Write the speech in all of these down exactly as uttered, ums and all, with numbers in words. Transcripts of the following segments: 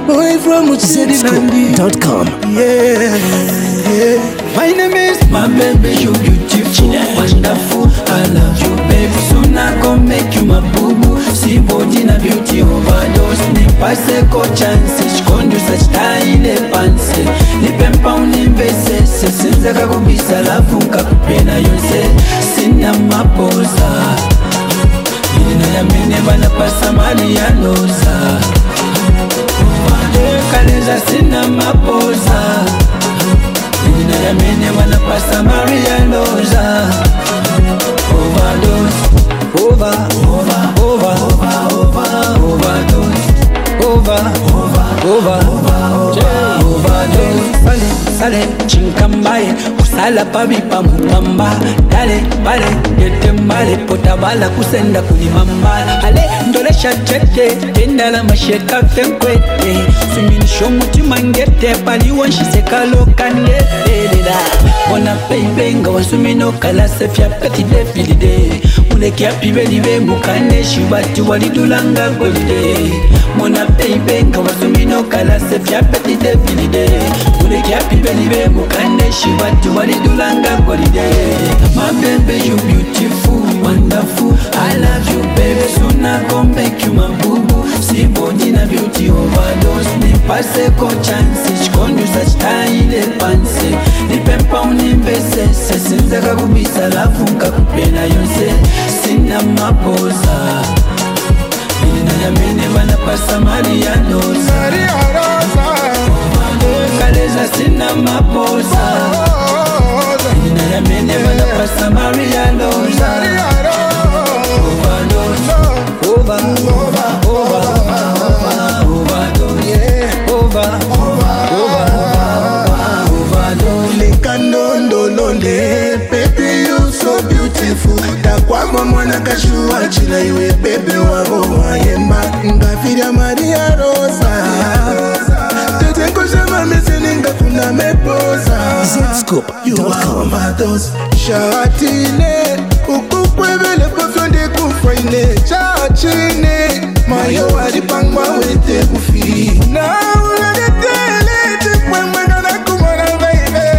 boy from Uchedi dot com. Yeah, yeah. My name is my baby, you beautiful, wonderful. I love you, baby. Soon I gon' make you my boo boo. See body na beauty overdose. Ni passe ko chance, shkondu sa style panse. Ni pempa unimbese, se sinza kakubisa lafu nkakupena yonse. Sina mapoza, nina ya mene bana pasa mali ya noza. Uvade kaleza sina mapoza. Nina ya mene wana pasa Maria Loza. Overdose, over, over, over, over, over, overdose, over, over, over, overdose. Sale, sale, chinkambaye, kusala pabipa mupamba. Dale, bale, yete mbale, potabala kusenda kulimamba. Ale, ndolesha chete, tenda la masheka fenkwete. Suminisho muti mangete, pali wanshise lokande. Mona baby nga wasumino kala sefya peti defilide. Muleki api belibe mukane shibati walidulanga golide. Mona baby nga wasumino kala sefya peti defilide. Muleki api belibe mukane shibati walidulanga golide. My baby you beautiful, wonderful. I love you baby, soon I gon' make you my boo boo. See body na beauty overdose. Ni passe ko chance, shkondu sa style panse. Ni pempa unimbese, se sinza kakubisa lafu nkakupena yonse. Sina mapoza, nina ya mene bana pasa Maria Loza. Kaleza sina mapoza, nina ya mene bana pasa Maria Loza. Overdose, over, over, over, over, overdose, over, over, overdose. Lekandondolonde, baby you so beautiful. Takwama mwana kashua chila iwe baby wabo wayemba. Ngafira Maria Rosa, tetenko shama meseninga kuna mepoza. Zscoop dot com. Shatine, ukukwebele pofyonde kufaine. Chachine, mayo walipangwa wete kufi. Na ulagetele, tekwe mwena na kumana baby.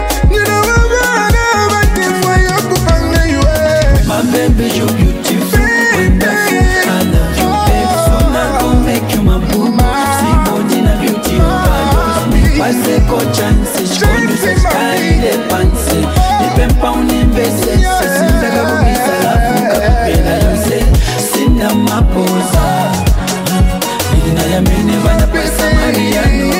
My baby, you beautiful, wonderful. I love you, baby. So I gon' make you my boo boo. See body na beauty overdose. Ni passe ko chance, shkondu sa style panse. Ni pempa unimbese, se sinza kakubisa lafu nkakupena yonse. Sina mapoza, nina ya mene bana pesa Maria Loza.